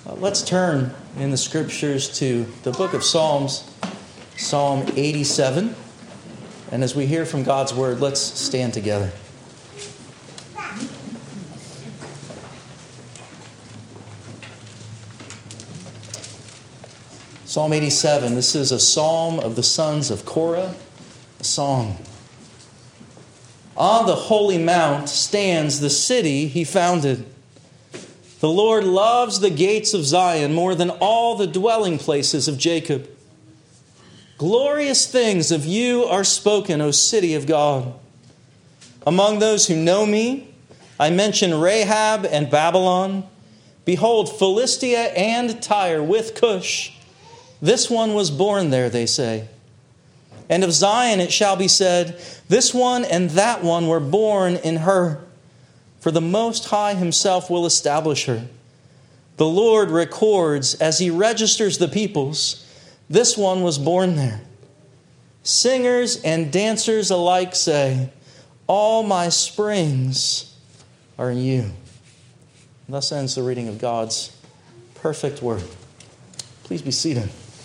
Let's turn in the scriptures to the book of Psalms, Psalm 87. And as we hear from God's word, let's stand together. Psalm 87, this is a psalm of the sons of Korah, a song. On the holy mount stands the city he founded. The Lord loves the gates of Zion more than all the dwelling places of Jacob. Glorious things of you are spoken, O city of God. Among those who know me, I mention Rahab and Babylon. Behold, Philistia and Tyre with Cush. This one was born there, they say. And of Zion it shall be said, this one and that one were born in her. For the Most High himself will establish her. The Lord records as he registers the peoples. This one was born there. Singers and dancers alike say, all my springs are in you. And thus ends the reading of God's perfect word. Please be seated.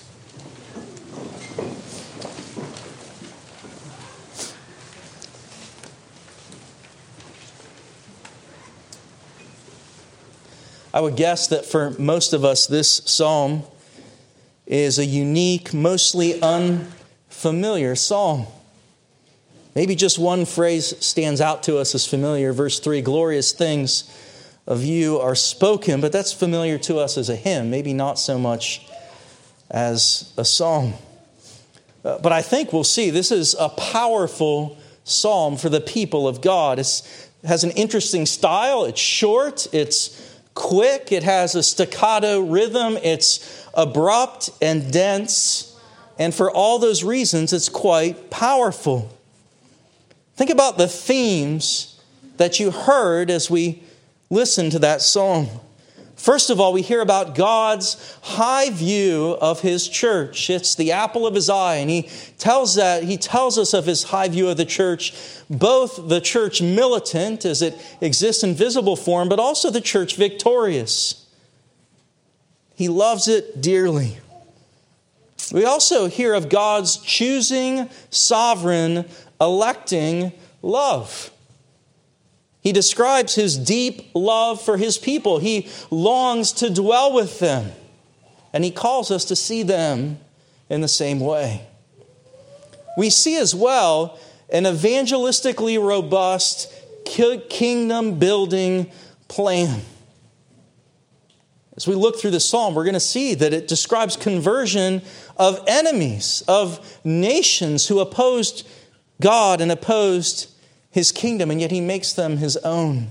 I would guess that for most of us, this psalm is a unique, mostly unfamiliar psalm. Maybe just one phrase stands out to us as familiar. Verse 3, glorious things of you are spoken, but that's familiar to us as a hymn, maybe not so much as a psalm. But I think we'll see this is a powerful psalm for the people of God. It has an interesting style. It's short. It's quick, it has a staccato rhythm, it's abrupt and dense, and for all those reasons, it's quite powerful. Think about the themes that you heard as we listened to that song. First of all, we hear about God's high view of his church. It's the apple of his eye, and he tells us of his high view of the church, both the church militant as it exists in visible form, but also the church victorious. He loves it dearly. We also hear of God's choosing, sovereign, electing love. He describes his deep love for his people. He longs to dwell with them. And he calls us to see them in the same way. We see as well an evangelistically robust kingdom-building plan. As we look through the psalm, we're going to see that it describes conversion of enemies, of nations who opposed God and opposed his kingdom, and yet he makes them his own.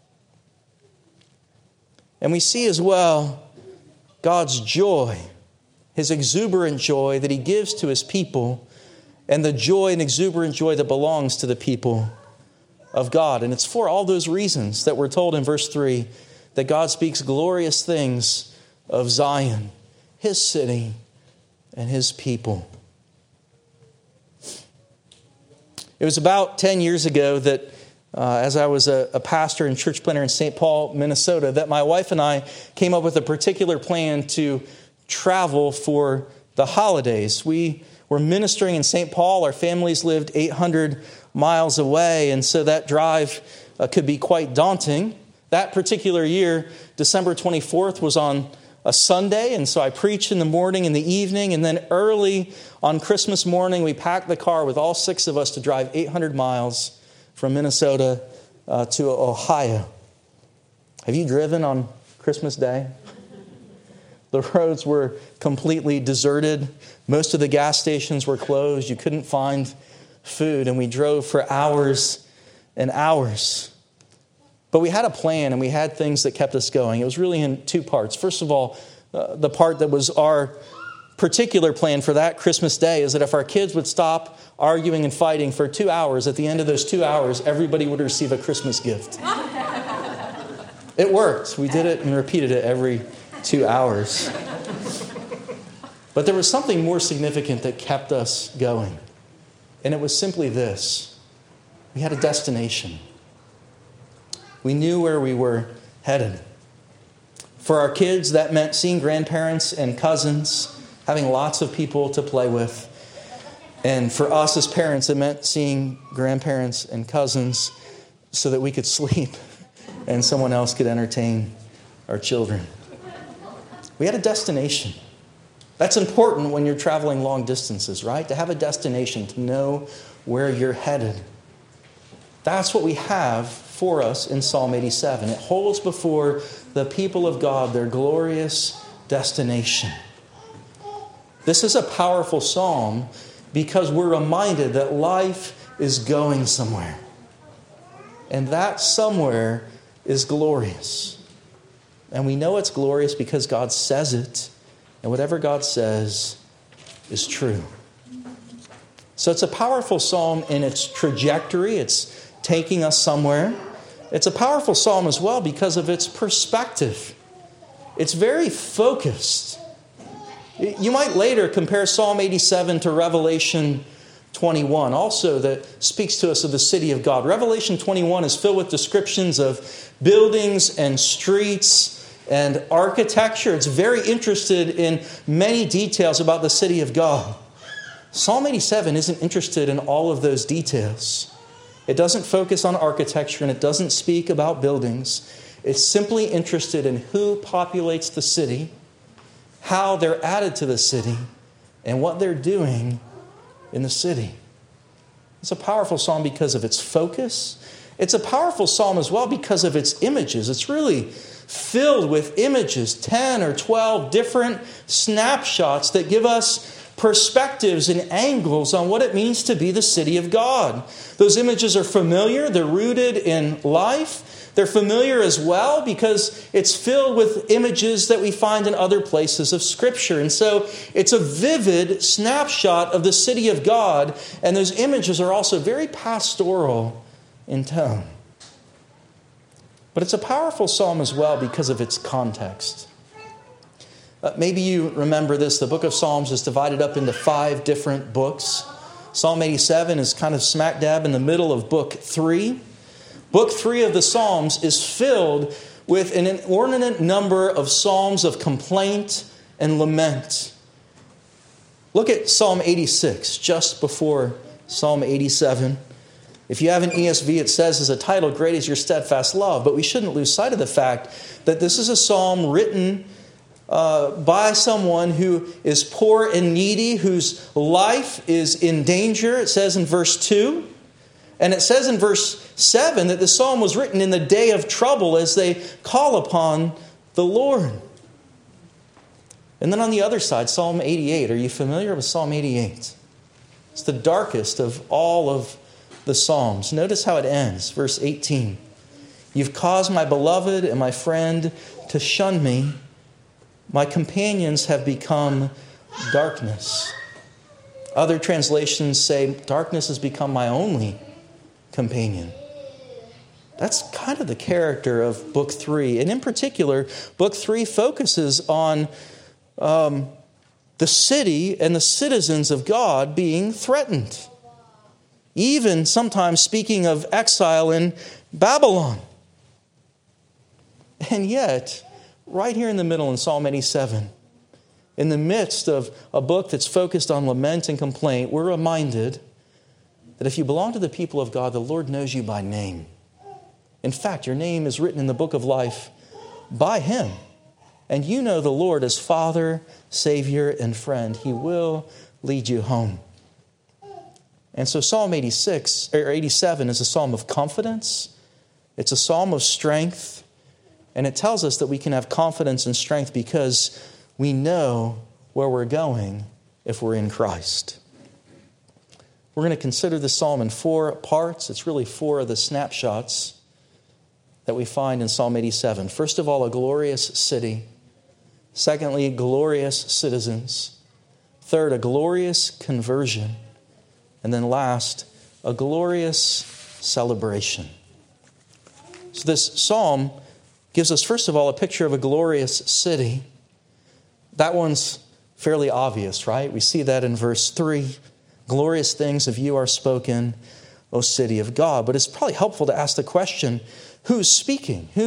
And we see as well God's joy, his exuberant joy that he gives to his people, and the joy and exuberant joy that belongs to the people of God. And it's for all those reasons that we're told in verse 3 that God speaks glorious things of Zion, his city, and his people. It was about 10 years ago that as I was a pastor and church planter in St. Paul, Minnesota, that my wife and I came up with a particular plan to travel for the holidays. We were ministering in St. Paul. Our families lived 800 miles away, and so that drive could be quite daunting. That particular year, December 24th, was on a Sunday, and so I preached in the morning and the evening, and then early on Christmas morning, we packed the car with all 6 of us to drive 800 miles from Minnesota to Ohio. Have you driven on Christmas Day? The roads were completely deserted. Most of the gas stations were closed. You couldn't find food, and we drove for hours and hours. But we had a plan, and we had things that kept us going. It was really in 2 parts. First of all, the part that was our particular plan for that Christmas day is that if our kids would stop arguing and fighting for 2 hours, at the end of those 2 hours, everybody would receive a Christmas gift. It worked. We did it and repeated it every 2 hours. But there was something more significant that kept us going. And it was simply this. We had a destination. We knew where we were headed. For our kids, that meant seeing grandparents and cousins, having lots of people to play with. And for us as parents, it meant seeing grandparents and cousins so that we could sleep and someone else could entertain our children. We had a destination. That's important when you're traveling long distances, right? To have a destination, to know where you're headed. That's what we have for us in Psalm 87. It holds before the people of God their glorious destination. This is a powerful psalm because we're reminded that life is going somewhere. And that somewhere is glorious. And we know it's glorious because God says it. And whatever God says is true. So it's a powerful psalm in its trajectory. It's taking us somewhere. It's a powerful psalm as well because of its perspective. It's very focused. You might later compare Psalm 87 to Revelation 21, also that speaks to us of the city of God. Revelation 21 is filled with descriptions of buildings and streets and architecture. It's very interested in many details about the city of God. Psalm 87 isn't interested in all of those details. It doesn't focus on architecture and it doesn't speak about buildings. It's simply interested in who populates the city, how they're added to the city, and what they're doing in the city. It's a powerful psalm because of its focus. It's a powerful psalm as well because of its images. It's really filled with images, 10 or 12 different snapshots that give us perspectives and angles on what it means to be the city of God. Those images are familiar. They're rooted in life. They're familiar as well because it's filled with images that we find in other places of Scripture. And so it's a vivid snapshot of the city of God. And those images are also very pastoral in tone. But it's a powerful psalm as well because of its context. Maybe you remember this. The book of Psalms is divided up into 5 different books. Psalm 87 is kind of smack dab in the middle of book 3. Book 3 of the Psalms is filled with an inordinate number of psalms of complaint and lament. Look at Psalm 86, just before Psalm 87. If you have an ESV, it says as a title, "Great is your steadfast love." But we shouldn't lose sight of the fact that this is a psalm written by someone who is poor and needy, whose life is in danger. It says in verse 2. And it says in verse 7 that the psalm was written in the day of trouble as they call upon the Lord. And then on the other side, Psalm 88. Are you familiar with Psalm 88? It's the darkest of all of the Psalms. Notice how it ends. Verse 18. "You've caused my beloved and my friend to shun me. My companions have become darkness." Other translations say, "Darkness has become my only companion." That's kind of the character of Book 3. And in particular, Book 3 focuses on the city and the citizens of God being threatened. Even sometimes speaking of exile in Babylon. And yet, right here in the middle in Psalm 87, in the midst of a book that's focused on lament and complaint, we're reminded that if you belong to the people of God, the Lord knows you by name. In fact, your name is written in the book of life by Him. And you know the Lord as Father, Savior, and friend. He will lead you home. And so Psalm 87 is a psalm of confidence. It's a psalm of strength. And it tells us that we can have confidence and strength because we know where we're going if we're in Christ. We're going to consider this psalm in 4 parts. It's really 4 of the snapshots that we find in Psalm 87. First of all, a glorious city. Secondly, glorious citizens. Third, a glorious conversion. And then last, a glorious celebration. So this psalm gives us, first of all, a picture of a glorious city. That one's fairly obvious, right? We see that in verse 3. "Glorious things of you are spoken, O city of God." But it's probably helpful to ask the question, who's speaking? Who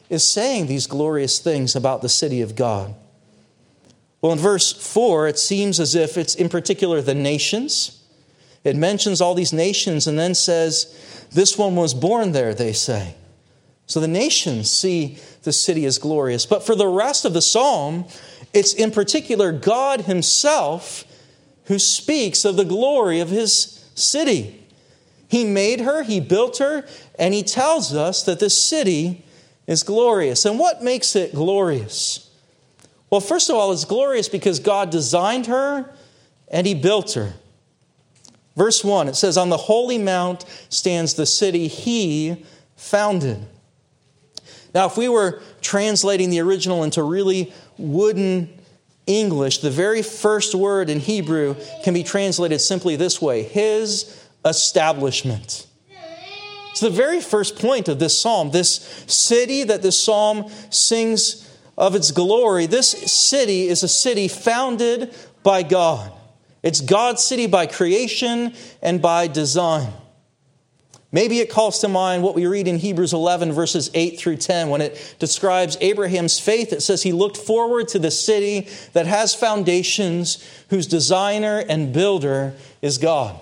is saying these glorious things about the city of God? Well, in verse 4, it seems as if it's in particular the nations. It mentions all these nations and then says, this one was born there, they say. So the nations see the city as glorious. But for the rest of the psalm, it's in particular God himself who speaks of the glory of his city. He made her, he built her, and he tells us that this city is glorious. And what makes it glorious? Well, first of all, it's glorious because God designed her and he built her. Verse 1, it says, on the holy mount stands the city he founded. Now, if we were translating the original into really wooden English, the very first word in Hebrew can be translated simply this way, his establishment. It's the very first point of this psalm. This city that this psalm sings of its glory, this city is a city founded by God. It's God's city by creation and by design. Maybe it calls to mind what we read in Hebrews 11, verses 8 through 10. When it describes Abraham's faith, it says he looked forward to the city that has foundations, whose designer and builder is God.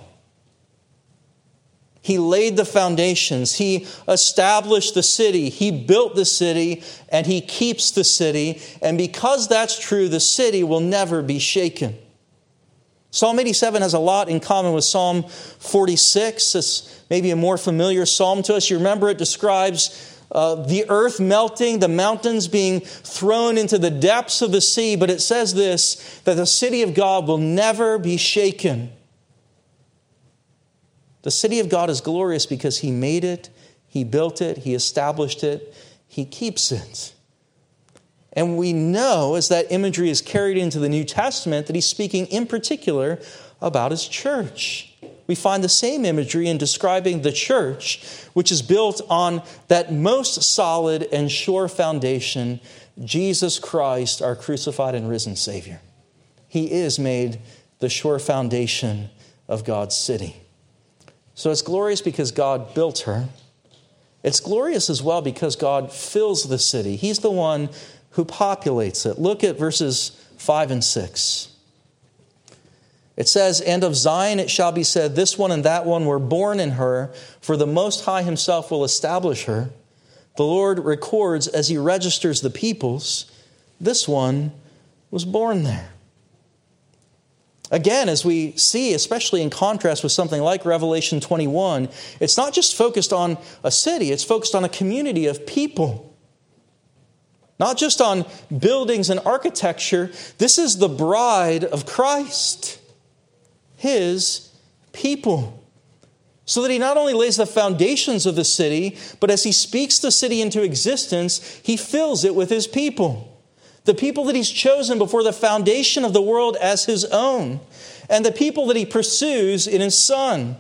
He laid the foundations. He established the city. He built the city, and he keeps the city. And because that's true, the city will never be shaken. Psalm 87 has a lot in common with Psalm 46. It's maybe a more familiar psalm to us. You remember it describes the earth melting, the mountains being thrown into the depths of the sea. But it says this, that the city of God will never be shaken. The city of God is glorious because he made it, he built it, he established it, he keeps it. And we know, as that imagery is carried into the New Testament, that he's speaking in particular about his church. We find the same imagery in describing the church, which is built on that most solid and sure foundation, Jesus Christ, our crucified and risen Savior. He is made the sure foundation of God's city. So it's glorious because God built her. It's glorious as well because God fills the city. He's the one who populates it. Look at verses 5 and 6. It says, and of Zion it shall be said, this one and that one were born in her, for the Most High himself will establish her. The Lord records as he registers the peoples, this one was born there. Again, as we see, especially in contrast with something like Revelation 21, it's not just focused on a city, it's focused on a community of people. Not just on buildings and architecture. This is the bride of Christ, his people. So that he not only lays the foundations of the city, but as he speaks the city into existence, he fills it with his people. The people that he's chosen before the foundation of the world as his own. And the people that he pursues in his Son.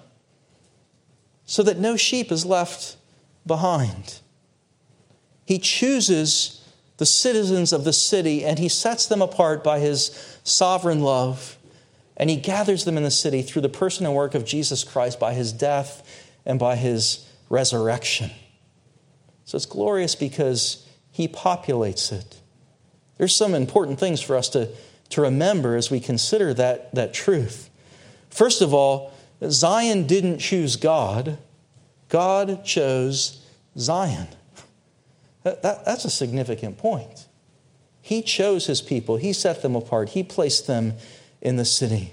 So that no sheep is left behind. He chooses the citizens of the city, and he sets them apart by his sovereign love. And he gathers them in the city through the person and work of Jesus Christ by his death and by his resurrection. So it's glorious because he populates it. There's some important things for us to remember as we consider that truth. First of all, Zion didn't choose God. God chose Zion. That's a significant point. He chose his people. He set them apart. He placed them in the city.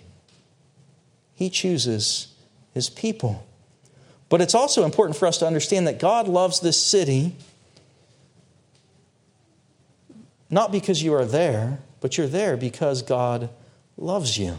He chooses his people. But it's also important for us to understand that God loves this city not because you are there, but you're there because God loves you.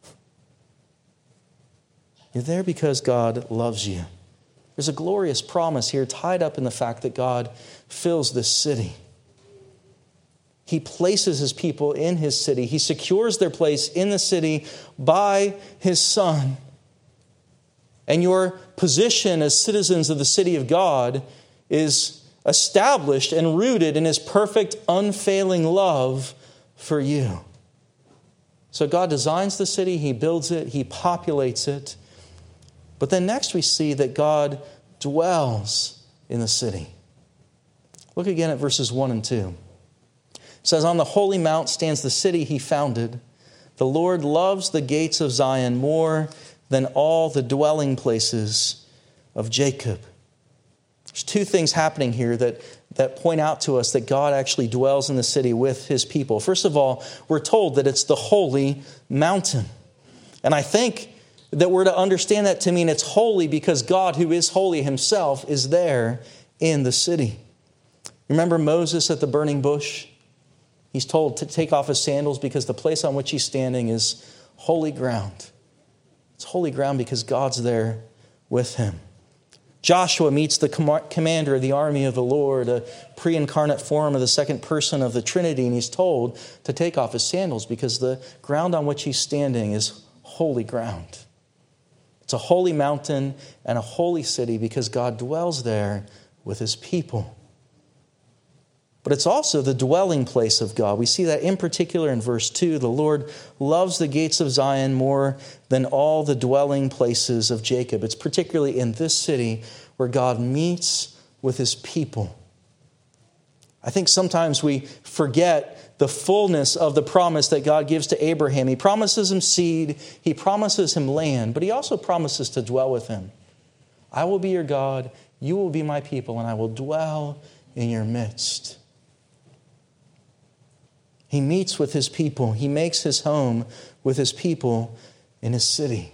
You're there because God loves you. There's a glorious promise here tied up in the fact that God fills this city. He places his people in his city. He secures their place in the city by his Son. And your position as citizens of the city of God is established and rooted in his perfect, unfailing love for you. So God designs the city, he builds it, he populates it. But then next we see that God dwells in the city. Look again at verses 1 and 2. It says, on the holy mount stands the city he founded. The Lord loves the gates of Zion more than all the dwelling places of Jacob. There's two things happening here that point out to us that God actually dwells in the city with his people. First of all, we're told that it's the holy mountain. And I think that we're to understand that to mean it's holy because God, who is holy himself, is there in the city. Remember Moses at the burning bush? He's told to take off his sandals because the place on which he's standing is holy ground. It's holy ground because God's there with him. Joshua meets the commander of the army of the Lord, a pre-incarnate form of the second person of the Trinity, and he's told to take off his sandals because the ground on which he's standing is holy ground. It's a holy mountain and a holy city because God dwells there with his people. But it's also the dwelling place of God. We see that in particular in verse 2. The Lord loves the gates of Zion more than all the dwelling places of Jacob. It's particularly in this city where God meets with his people. I think sometimes we forget the fullness of the promise that God gives to Abraham. He promises him seed, he promises him land, but he also promises to dwell with him. I will be your God, you will be my people, and I will dwell in your midst. He meets with his people. He makes his home with his people in his city.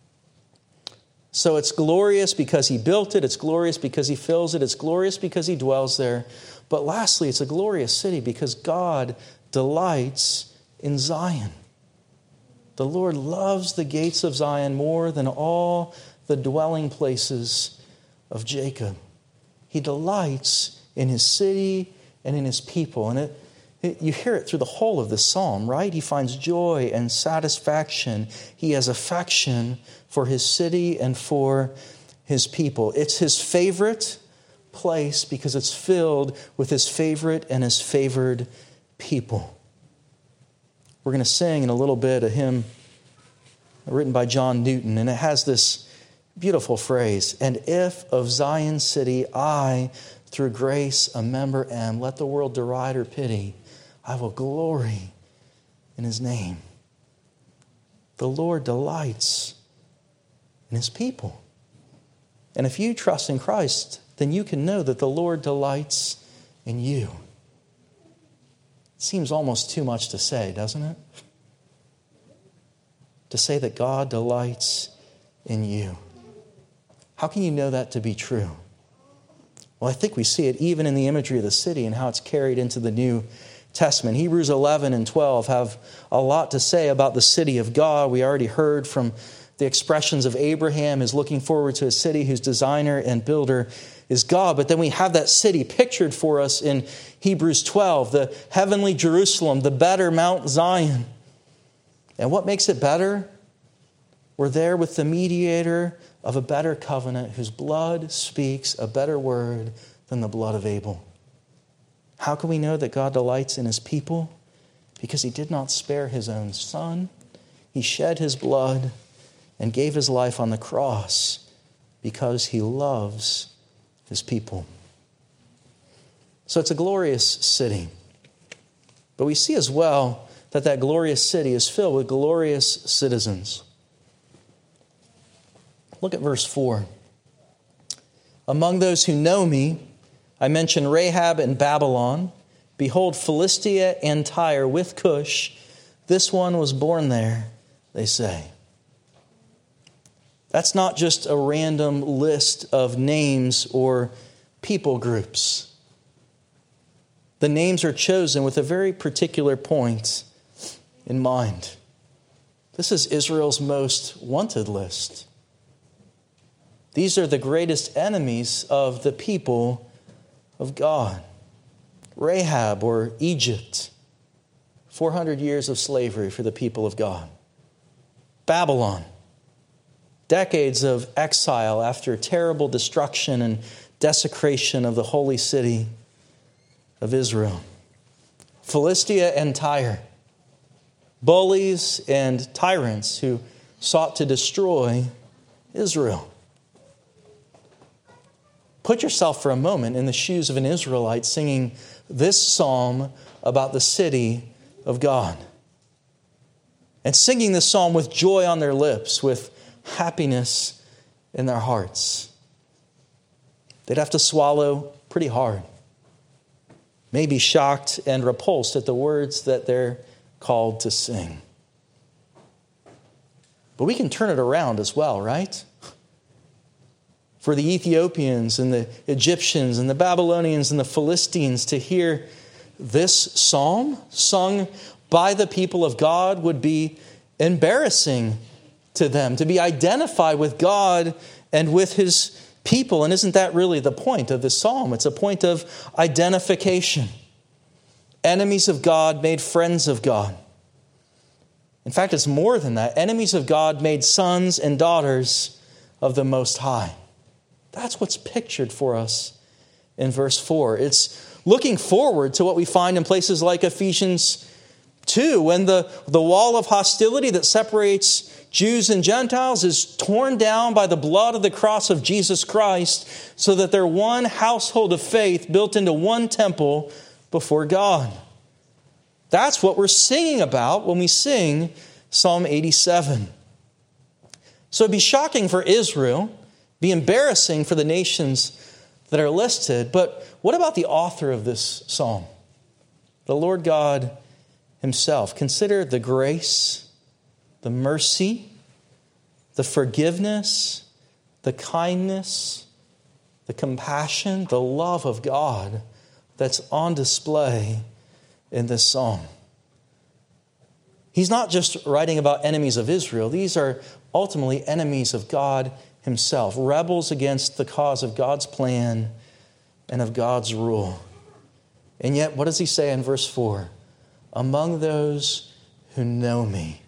So it's glorious because he built it. It's glorious because he fills it. It's glorious because he dwells there. But lastly, it's a glorious city because God delights in Zion. The Lord loves the gates of Zion more than all the dwelling places of Jacob. He delights in his city and in his people. And you hear it through the whole of this psalm, right? He finds joy and satisfaction. He has affection for his city and for his people. It's his favorite place because it's filled with his favorite and his favored people. We're going to sing in a little bit a hymn written by John Newton, and it has this beautiful phrase, and if of Zion's city I, through grace, a member am, let the world deride or pity, I will glory in his name. The Lord delights in his people. And if you trust in Christ, then you can know that the Lord delights in you. It seems almost too much to say, doesn't it? To say that God delights in you. How can you know that to be true? Well, I think we see it even in the imagery of the city and how it's carried into the New Testament. Hebrews 11 and 12 have a lot to say about the city of God. We already heard from the expressions of Abraham is looking forward to a city whose designer and builder is God. But then we have that city pictured for us in Hebrews 12, the heavenly Jerusalem, the better Mount Zion. And what makes it better? We're there with the mediator of a better covenant whose blood speaks a better word than the blood of Abel. How can we know that God delights in his people? Because he did not spare his own son. He shed his blood and gave his life on the cross because he loves his people. So it's a glorious city. But we see as well that glorious city is filled with glorious citizens. Look at verse 4. Among those who know me, I mention Rahab and Babylon. Behold, Philistia and Tyre with Cush. This one was born there, they say. That's not just a random list of names or people groups. The names are chosen with a very particular point in mind. This is Israel's most wanted list. These are the greatest enemies of the people of God. Rahab, or Egypt, 400 years of slavery for the people of God. Babylon, decades of exile after terrible destruction and desecration of the holy city of Israel. Philistia and Tyre, bullies and tyrants who sought to destroy Israel. Put yourself for a moment in the shoes of an Israelite singing this psalm about the city of God. And singing this psalm with joy on their lips, with happiness in their hearts. They'd have to swallow pretty hard. Maybe shocked and repulsed at the words that they're called to sing. But we can turn it around as well, right? For the Ethiopians and the Egyptians and the Babylonians and the Philistines to hear this psalm sung by the people of God would be embarrassing to them, to be identified with God and with His people. And isn't that really the point of this psalm? It's a point of identification. Enemies of God made friends of God. In fact, it's more than that. Enemies of God made sons and daughters of the Most High. That's what's pictured for us in verse 4. It's looking forward to what we find in places like Ephesians 2, when the wall of hostility that separates Jews and Gentiles is torn down by the blood of the cross of Jesus Christ, so that they're one household of faith built into one temple before God. That's what we're singing about when we sing Psalm 87. So it'd be shocking for Israel, be embarrassing for the nations that are listed. But what about the author of this psalm? The Lord God Himself. Consider the grace, the mercy, the forgiveness, the kindness, the compassion, the love of God that's on display in this psalm. He's not just writing about enemies of Israel. These are ultimately enemies of God Himself, rebels against the cause of God's plan and of God's rule. And yet, what does he say in verse 4? Among those who know me.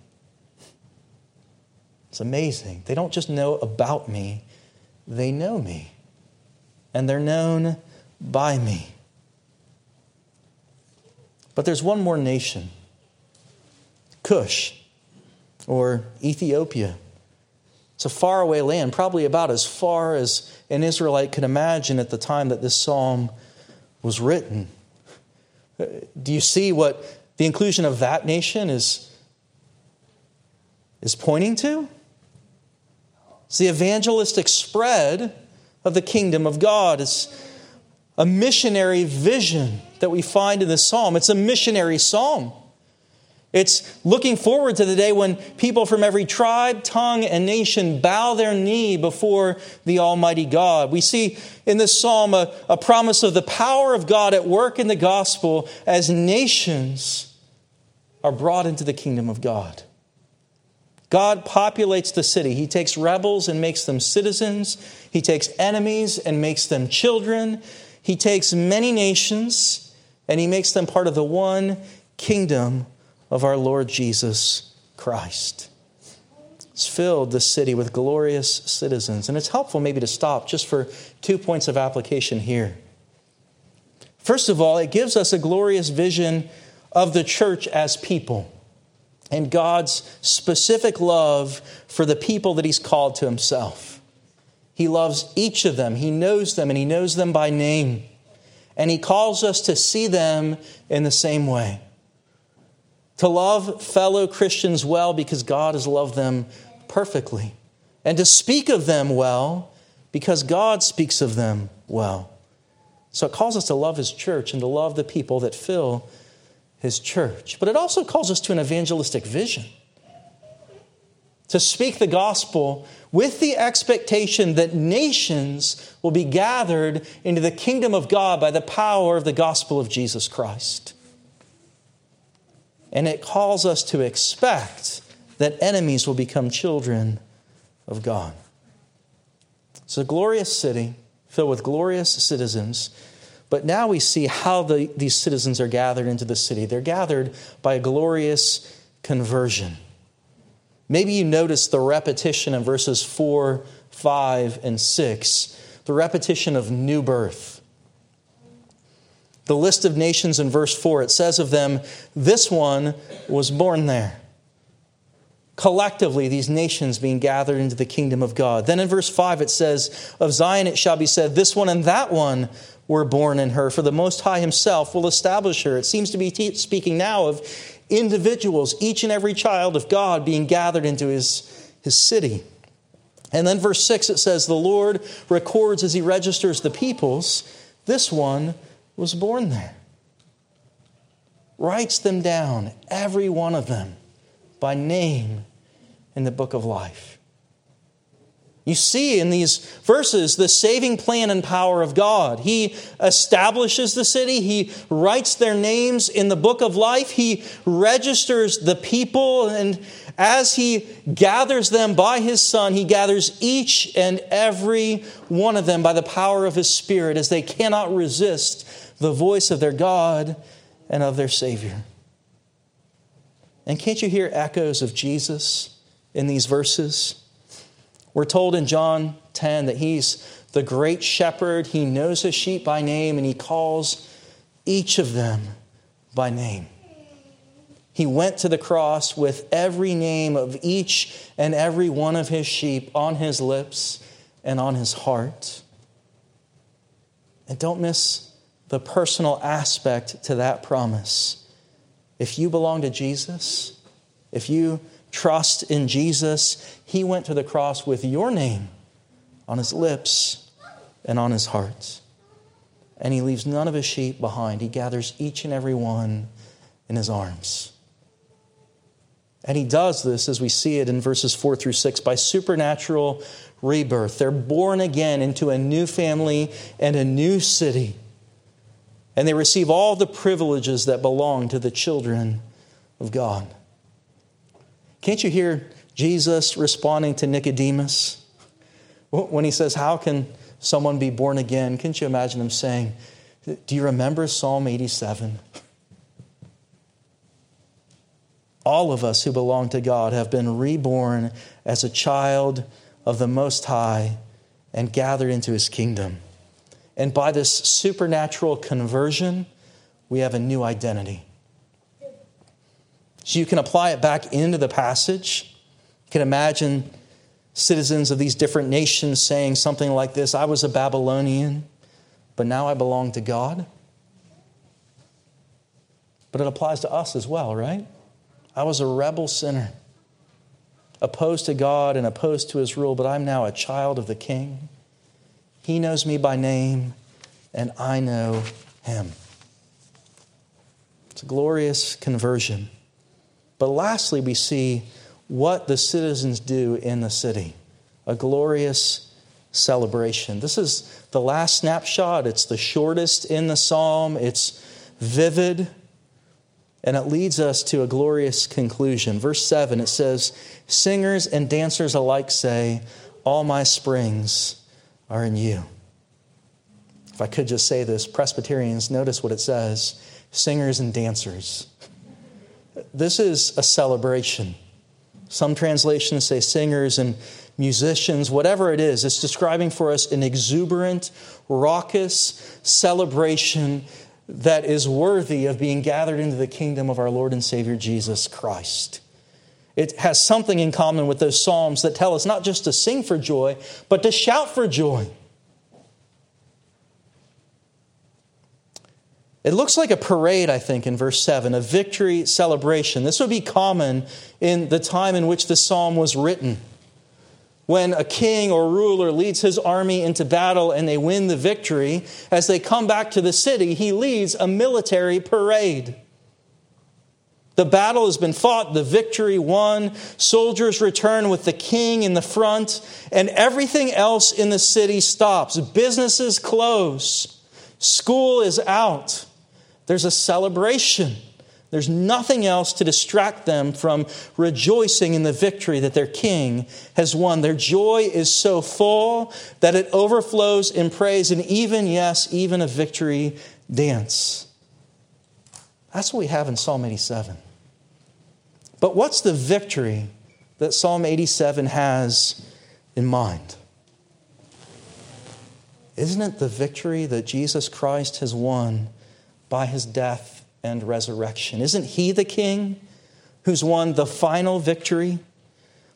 It's amazing. They don't just know about me, they know me. And they're known by me. But there's one more nation, Cush, or Ethiopia. It's a faraway land, probably about as far as an Israelite could imagine at the time that this psalm was written. Do you see what the inclusion of that nation is pointing to? It's the evangelistic spread of the kingdom of God. It's a missionary vision that we find in this psalm. It's a missionary psalm. It's looking forward to the day when people from every tribe, tongue, and nation bow their knee before the Almighty God. We see in this psalm a promise of the power of God at work in the gospel as nations are brought into the kingdom of God. God populates the city. He takes rebels and makes them citizens. He takes enemies and makes them children. He takes many nations and He makes them part of the one kingdom of our Lord Jesus Christ. It's filled the city with glorious citizens. And it's helpful maybe to stop just for 2 points of application here. First of all, it gives us a glorious vision of the church as people and God's specific love for the people that He's called to Himself. He loves each of them. He knows them, and He knows them by name. And He calls us to see them in the same way. To love fellow Christians well because God has loved them perfectly. And to speak of them well because God speaks of them well. So it calls us to love His church and to love the people that fill His church. But it also calls us to an evangelistic vision. To speak the gospel with the expectation that nations will be gathered into the kingdom of God by the power of the gospel of Jesus Christ. And it calls us to expect that enemies will become children of God. It's a glorious city filled with glorious citizens. But now we see how these citizens are gathered into the city. They're gathered by a glorious conversion. Maybe you notice the repetition in verses 4, 5, and 6. The repetition of new birth. The list of nations in verse 4, it says of them, this one was born there. collectively, these nations being gathered into the kingdom of God. Then in verse 5 it says, of Zion it shall be said, this one and that one were born in her, for the Most High himself will establish her. It seems to be speaking now of individuals, each and every child of God being gathered into his city. And then verse 6 it says, the Lord records as he registers the peoples, this one was born there. Writes them down, every one of them, by name in the book of life. You see in these verses the saving plan and power of God. He establishes the city. He writes their names in the book of life. He registers the people. And as he gathers them by his Son, he gathers each and every one of them by the power of his Spirit, as they cannot resist the voice of their God and of their Savior. And can't you hear echoes of Jesus in these verses? We're told in John 10 that he's the great shepherd. He knows his sheep by name, and he calls each of them by name. He went to the cross with every name of each and every one of his sheep on his lips and on his heart. And don't miss the personal aspect to that promise. If you belong to Jesus, if you trust in Jesus, he went to the cross with your name on his lips and on his heart. And he leaves none of his sheep behind. He gathers each and every one in his arms. And he does this, as we see it in verses 4 through 6, by supernatural rebirth. They're born again into a new family and a new city. And they receive all the privileges that belong to the children of God. Can't you hear Jesus responding to Nicodemus when he says, how can someone be born again? Can't you imagine him saying, do you remember Psalm 87? All of us who belong to God have been reborn as a child of the Most High and gathered into his kingdom. And by this supernatural conversion, we have a new identity. So you can apply it back into the passage. You can imagine citizens of these different nations saying something like this, I was a Babylonian, but now I belong to God. But it applies to us as well, right? I was a rebel sinner, opposed to God and opposed to his rule, but I'm now a child of the King. He knows me by name, and I know him. It's a glorious conversion. But lastly, we see what the citizens do in the city. A glorious celebration. This is the last snapshot. It's the shortest in the psalm. It's vivid. And it leads us to a glorious conclusion. Verse 7, it says, singers and dancers alike say, all my springs are in you. If I could just say this, Presbyterians, notice what it says. Singers and dancers. This is a celebration. Some translations say singers and musicians, whatever it is. It's describing for us an exuberant, raucous celebration that is worthy of being gathered into the kingdom of our Lord and Savior Jesus Christ. It has something in common with those psalms that tell us not just to sing for joy, but to shout for joy. It looks like a parade, I think, in verse 7, a victory celebration. This would be common in the time in which the psalm was written. When a king or ruler leads his army into battle and they win the victory, as they come back to the city, he leads a military parade. The battle has been fought, the victory won, soldiers return with the king in the front, and everything else in the city stops. Businesses close. School is out. There's a celebration. There's nothing else to distract them from rejoicing in the victory that their king has won. Their joy is so full that it overflows in praise and even a victory dance. That's what we have in Psalm 87. But what's the victory that Psalm 87 has in mind? Isn't it the victory that Jesus Christ has won by his death and resurrection? Isn't he the king who's won the final victory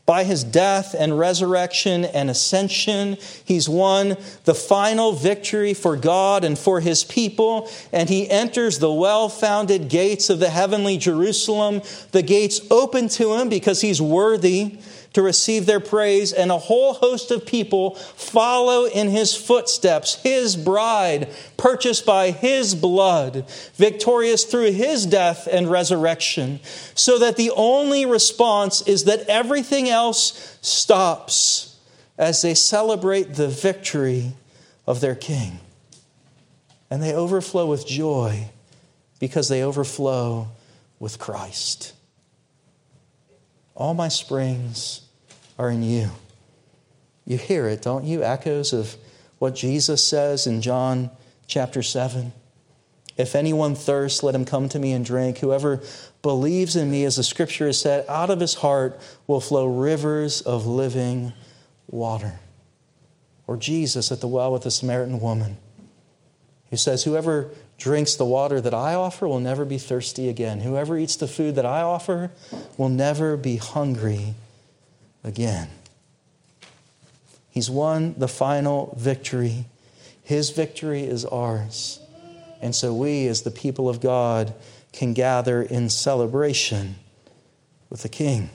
By his death and resurrection and ascension, he's won the final victory for God and for his people, and he enters the well-founded gates of the heavenly Jerusalem, the gates open to him because he's worthy to receive their praise, and a whole host of people follow in his footsteps, his bride, purchased by his blood, victorious through his death and resurrection, so that the only response is that everything else stops as they celebrate the victory of their King. And they overflow with joy because they overflow with Christ. All my springs are in you. You hear it, don't you? Echoes of what Jesus says in John chapter 7. If anyone thirsts, let him come to me and drink. Whoever believes in me, as the scripture has said, out of his heart will flow rivers of living water. Or Jesus at the well with the Samaritan woman, who says, whoever drinks the water that I offer will never be thirsty again. Whoever eats the food that I offer will never be hungry again. He's won the final victory. His victory is ours. And so we, as the people of God, can gather in celebration with the King.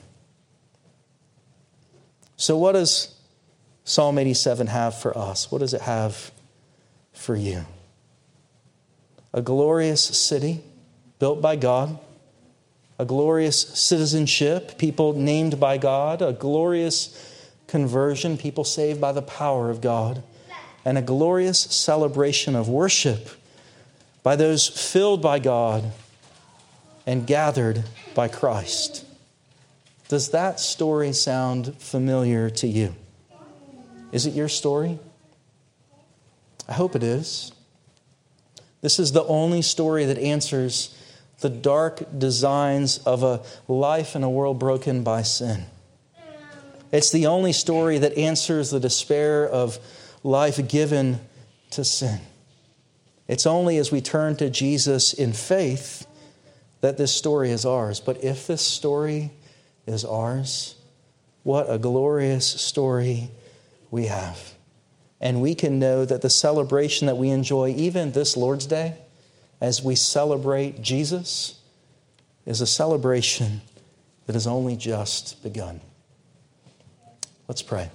So what does Psalm 87 have for us? What does it have for you? A glorious city built by God, a glorious citizenship, people named by God, a glorious conversion, people saved by the power of God, and a glorious celebration of worship by those filled by God and gathered by Christ. Does that story sound familiar to you? Is it your story? I hope it is. This is the only story that answers the dark designs of a life in a world broken by sin. It's the only story that answers the despair of life given to sin. It's only as we turn to Jesus in faith that this story is ours. But if this story is ours, what a glorious story we have. And we can know that the celebration that we enjoy even this Lord's Day, as we celebrate Jesus, is a celebration that has only just begun. Let's pray.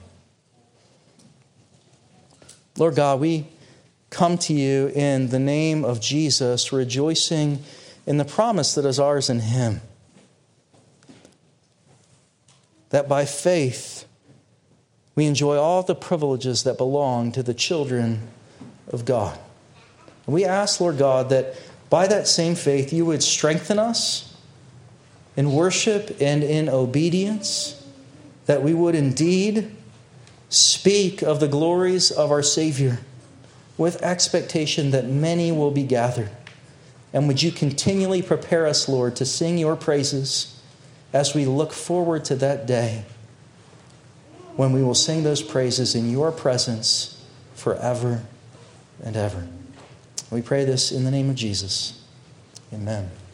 Lord God, we come to you in the name of Jesus, rejoicing in the promise that is ours in him. That by faith, we enjoy all the privileges that belong to the children of God. And we ask, Lord God, that by that same faith, you would strengthen us in worship and in obedience, that we would indeed speak of the glories of our Savior with expectation that many will be gathered. And would you continually prepare us, Lord, to sing your praises as we look forward to that day when we will sing those praises in your presence forever and ever. We pray this in the name of Jesus. Amen.